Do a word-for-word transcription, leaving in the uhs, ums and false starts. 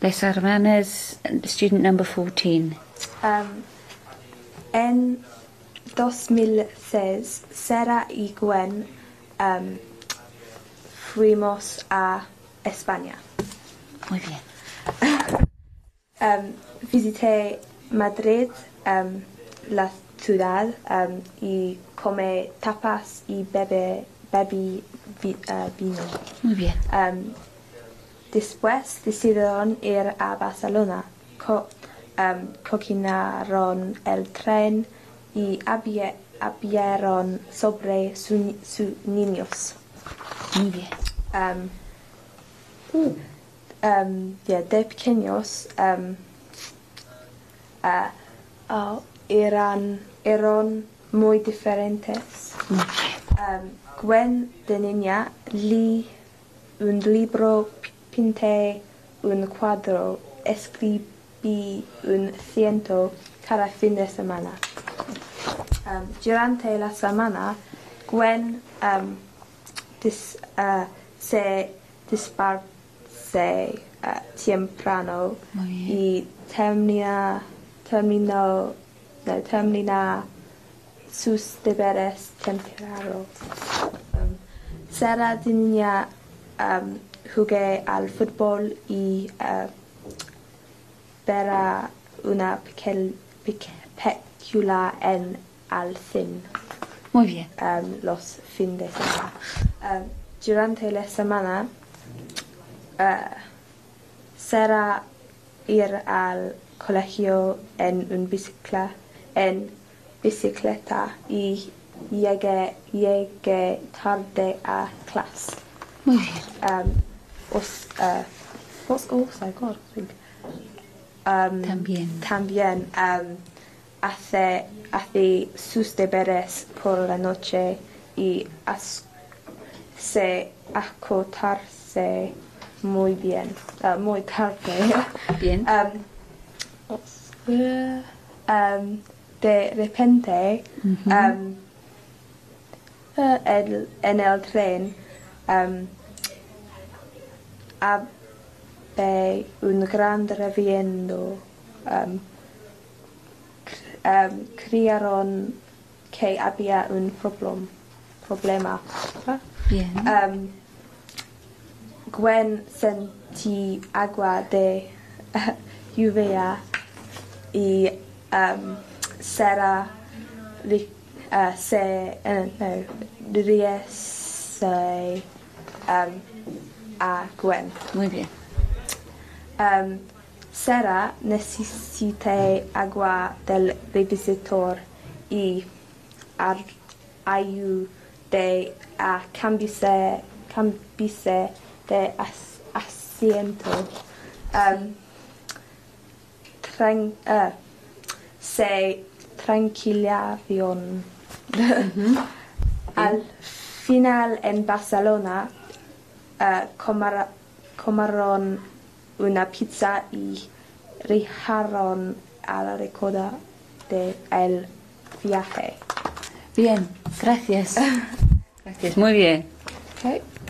Les hermanas, student number fourteen. Um, en dos mil seis, Sara y Gwen um, fuimos a España. Muy bien. um, visité Madrid, um, la ciudad, um, y comí tapas y bebé, bebí vi, uh, vino. Muy bien. Um, después decidieron ir a Barcelona. Co um, cocinaron el tren y había, hablaron sobre sus su niños. Muy bien. Um, um, yeah, de pequeños um, uh, oh, eran, eran muy diferentes. Muy bien. Um, Gwen de niña leí un libro, pinté un cuadro, escribí un ciento cada fin de semana. Um, durante la semana, Gwen um, dis, uh, se disparce uh, temprano y termina, terminó, no, termina sus deberes temprano. Um, Sara de niña um, jugué al fútbol y uh, verá una pequeña película en al cine. Muy bien. Um, los fines de semana. Um, durante la semana, uh, será ir al colegio en un bicicleta, en bicicleta y llegué, llegué tarde a clase. Muy bien. Um, os, uh, what's also, God, I think. Um, También. También um, hace, hace sus deberes por la noche y as, se acotarse muy bien, uh, muy tarde. Bien. Um, um, de repente, Uh-huh. um, uh, el, en el tren, um, había un gran reviento. Um, um, creyeron que había un problem, problema. Bien. Um, Gwen sentí agua de uh, lluvia y um, Sara uh, se uh, no, riese um, a Gwen. Muy bien. Um, Sara necesita agua del revisor y ayude a cambiarse, cambiarse de as, asiento. Um, tran, uh, se tranquilaron. Uh-huh. Al final en Barcelona uh, comar, comaron una pizza y rijaron a la recuerda del viaje. Bien, gracias. Gracias, muy bien. Okay.